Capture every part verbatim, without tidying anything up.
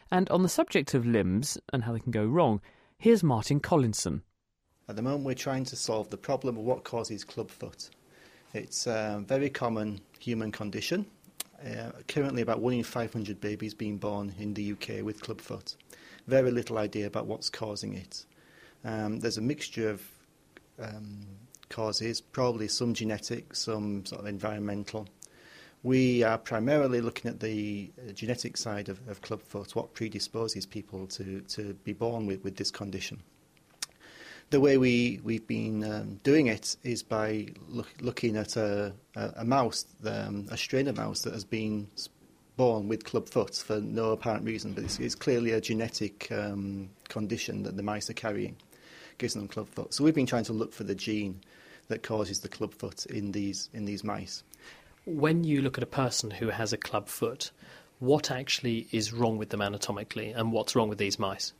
And on the subject of limbs and how they can go wrong, here's Martin Collinson. At the moment we're trying to solve the problem of what causes clubfoot. It's a very common human condition. Uh, currently about one in five hundred babies being born in the U K with clubfoot. Very little idea about what's causing it. Um, there's a mixture of um, causes, probably some genetic, some sort of environmental. We are primarily looking at the genetic side of, of clubfoot, what predisposes people to, to be born with, with this condition. The way we, we've been um, doing it is by look, looking at a, a, a mouse, um, a strain of mouse that has been born with clubfoot for no apparent reason, but it's, it's clearly a genetic um, condition that the mice are carrying, gives them clubfoot. So we've been trying to look for the gene that causes the clubfoot in these in these mice. When you look at a person who has a clubfoot, what actually is wrong with them anatomically, and what's wrong with these mice?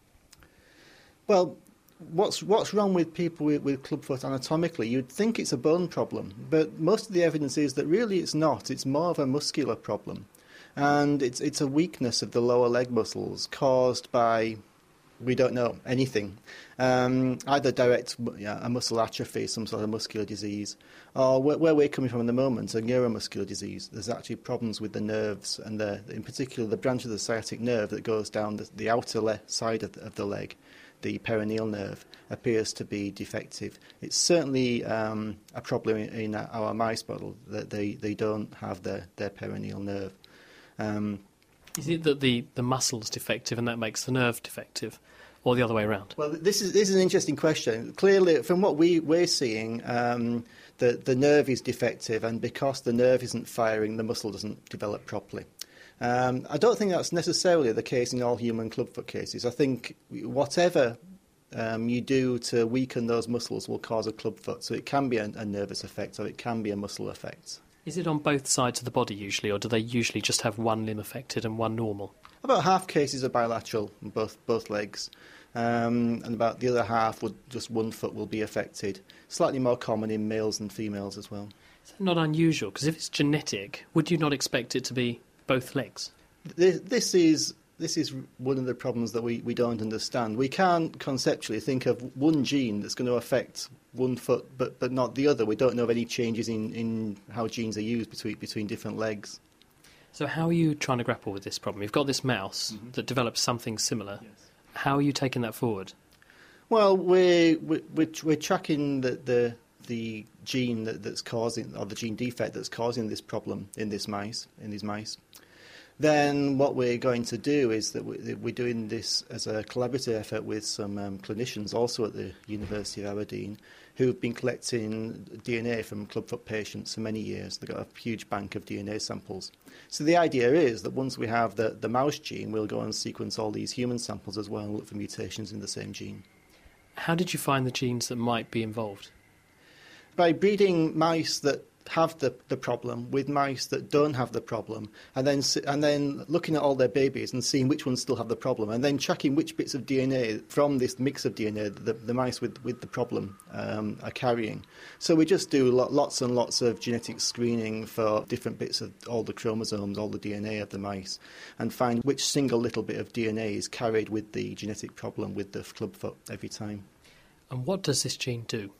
Well, what's what's wrong with people with, with clubfoot anatomically? You'd think it's a bone problem, but most of the evidence is that really it's not. It's more of a muscular problem, and it's it's a weakness of the lower leg muscles caused by, we don't know anything, um, either direct yeah, a muscle atrophy, some sort of muscular disease, or where, where we're coming from at the moment, a neuromuscular disease. There's actually problems with the nerves, and the, in particular the branch of the sciatic nerve that goes down the, the outer le- side of the, of the leg, the peroneal nerve, appears to be defective. It's certainly um, a problem in, in our mice model that they, they don't have their, their peroneal nerve. Um, Is it that the, the muscle's defective and that makes the nerve defective, or the other way around? Well, this is this is an interesting question. Clearly, from what we, we're seeing, um, the, the nerve is defective, and because the nerve isn't firing, the muscle doesn't develop properly. Um, I don't think that's necessarily the case in all human clubfoot cases. I think whatever um, you do to weaken those muscles will cause a clubfoot, so it can be a, a nervous effect or it can be a muscle effect. Is it on both sides of the body usually, or do they usually just have one limb affected and one normal? About half cases are bilateral, both both legs, um, and about the other half, would just one foot will be affected. Slightly more common in males than females as well. Is that not unusual? Because if it's genetic, would you not expect it to be both legs? This, this is this is one of the problems that we, we don't understand. We can't conceptually think of one gene that's going to affect one foot but, but not the other. We don't know of any changes in, in how genes are used between between different legs. So how are you trying to grapple with this problem? You've got this mouse mm-hmm. that develops something similar. Yes. How are you taking that forward? Well, we're, we're, we're tracking the, the, the gene that, that's causing, or the gene defect that's causing this problem in this mice, in these mice. Then what we're going to do is that we're doing this as a collaborative effort with some um, clinicians also at the University of Aberdeen who've been collecting D N A from clubfoot patients for many years. They've got a huge bank of D N A samples. So the idea is that once we have the, the mouse gene, we'll go and sequence all these human samples as well and look for mutations in the same gene. How did you find the genes that might be involved? By breeding mice that have the, the problem with mice that don't have the problem, and then and then looking at all their babies and seeing which ones still have the problem, and then tracking which bits of D N A from this mix of D N A that the, the mice with, with the problem um, are carrying. So we just do lo- lots and lots of genetic screening for different bits of all the chromosomes, all the D N A of the mice, and find which single little bit of D N A is carried with the genetic problem with the clubfoot every time. And what does this gene do?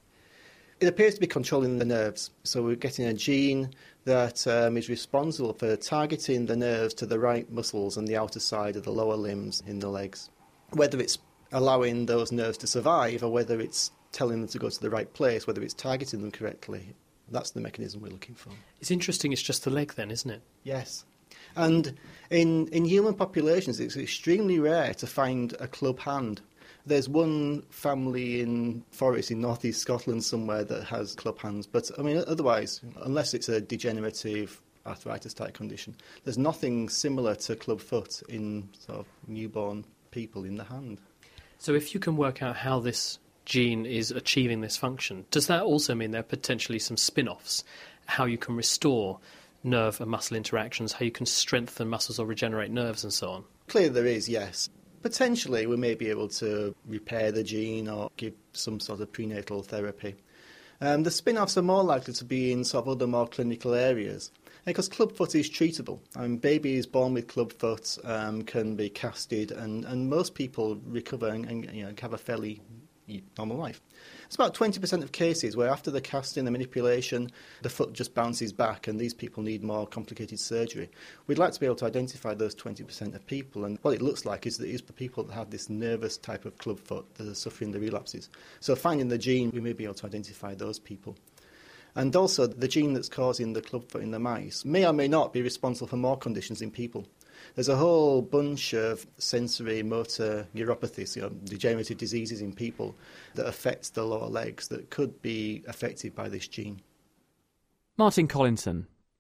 It appears to be controlling the nerves. So we're getting a gene that um, is responsible for targeting the nerves to the right muscles and the outer side of the lower limbs in the legs. Whether it's allowing those nerves to survive or whether it's telling them to go to the right place, whether it's targeting them correctly, that's the mechanism we're looking for. It's interesting it's just the leg then, isn't it? Yes. And in, in human populations, it's extremely rare to find a club hand. There's one family in Forest in northeast Scotland somewhere that has club hands, but I mean otherwise, unless it's a degenerative arthritis type condition, there's nothing similar to clubfoot in sort of newborn people in the hand. So if you can work out how this gene is achieving this function, does that also mean there are potentially some spin-offs, how you can restore nerve and muscle interactions, how you can strengthen muscles or regenerate nerves and so on? Clearly there is, yes. Potentially we may be able to repair the gene or give some sort of prenatal therapy. Um, the spin-offs are more likely to be in sort of other more clinical areas. Because clubfoot is treatable. I mean, babies born with clubfoot um, can be casted, and, and most people recover and, and you know, have a fairly normal life. It's about twenty percent of cases where after the casting, the manipulation, the foot just bounces back and these people need more complicated surgery. We'd like to be able to identify those twenty percent of people, and what it looks like is that it's the people that have this nervous type of clubfoot that are suffering the relapses. So finding the gene, we may be able to identify those people. And also, the gene that's causing the clubfoot in the mice may or may not be responsible for more conditions in people. There's a whole bunch of sensory motor neuropathies, you know, degenerative diseases in people that affect the lower legs that could be affected by this gene. Martin Collinson,